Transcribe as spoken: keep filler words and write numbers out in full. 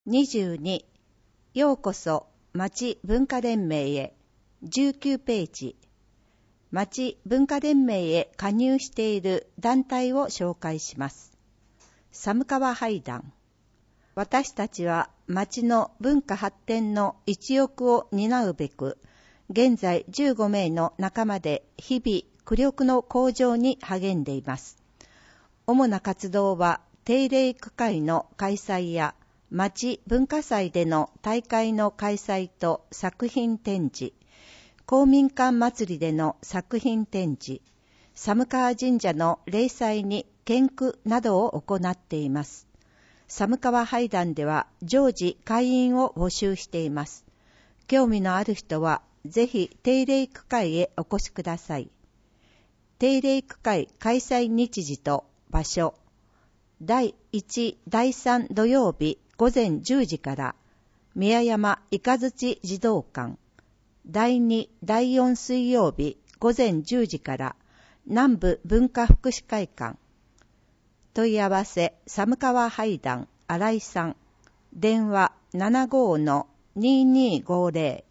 にじゅうに、ようこそ町文化連盟へ。じゅうきゅうページ。町文化連盟へ加入している団体を紹介します。寒川俳壇。私たちは町の文化発展の一翼を担うべく、現在じゅうごめいの仲間で日々苦力の向上に励んでいます。主な活動は定例区会の開催や町文化祭での大会の開催と作品展示、公民館祭りでの作品展示、寒川神社の例祭に献句などを行っています。寒川俳壇では常時会員を募集しています。興味のある人はぜひ定例区会へお越しください。定例区会開催日時と場所、だいいち、だいさん土曜日午前じゅうじから宮山いかづち児童館、だいに、だいよん水曜日午前じゅうじから南部文化福祉会館。問い合わせ寒川俳壇新井さん、電話 ななごーのにーにーごーぜろ